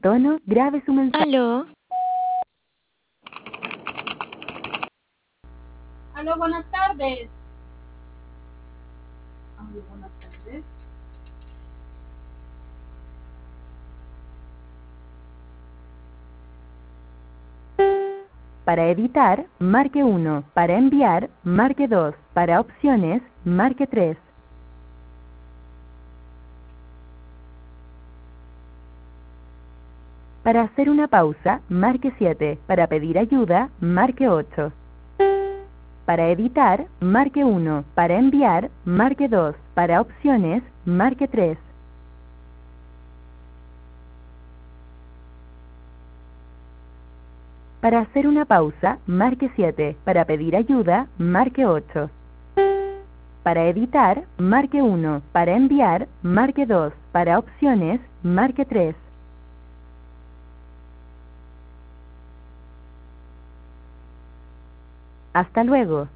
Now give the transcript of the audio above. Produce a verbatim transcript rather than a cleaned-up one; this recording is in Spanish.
tono, grabe su mensaje. Aló. Aló, buenas tardes. Aló, buenas tardes. Para editar, marque uno. Para enviar, marque dos. Para opciones, marque tres. Para hacer una pausa, marque siete. Para pedir ayuda, marque ocho. Para editar, marque uno. Para enviar, marque dos. Para opciones, marque tres. Para hacer una pausa, marque siete. Para pedir ayuda, marque ocho. Para editar, marque uno. Para enviar, marque dos. Para opciones, marque tres. Hasta luego.